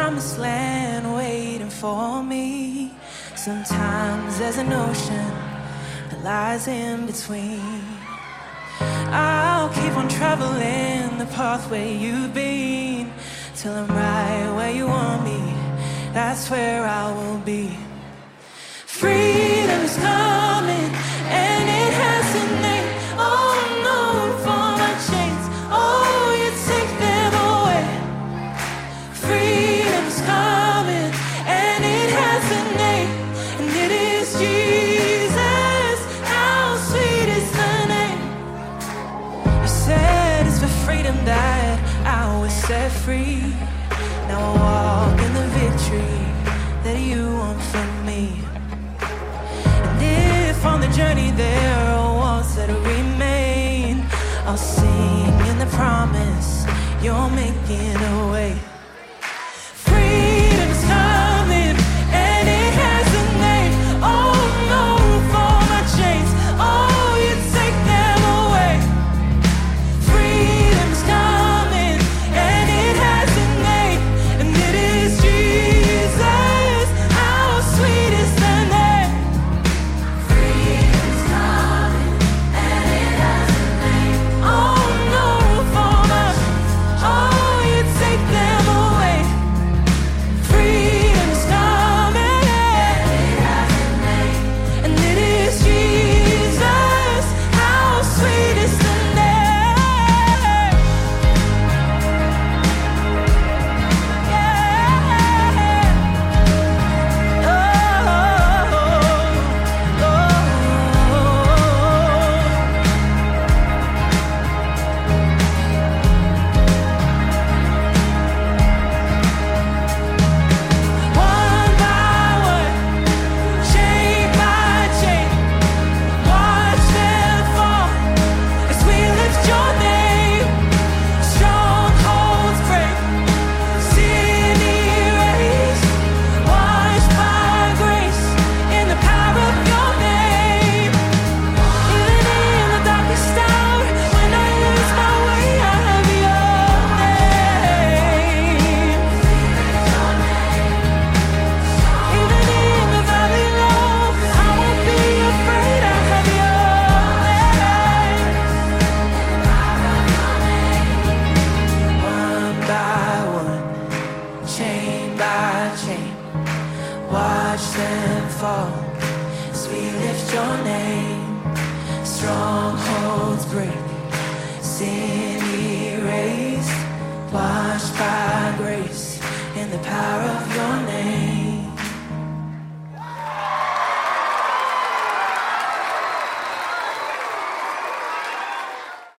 promised land waiting for me. Sometimes there's an ocean that lies in between. I'll keep on traveling the pathway you've been till I'm right where you want me. That's where I will be. Freedom is coming and it has a name. Oh no, for my chains, oh you take them away. Freedom is coming and it has a name, and it is Jesus. How sweet is the name. You said it's for freedom that I was set free. Now I walk in the victory that you want from me. If on the journey there are walls that remain, I'll sing in the promise you're making a way. Freedom is coming and it has a name. Oh no, for my chains, oh you take them away. Freedom is coming and it has a name, and it is Jesus. How sweet is the name. Watch them fall as we lift your name. Strongholds break, sin erased, washed by grace in the power of your name.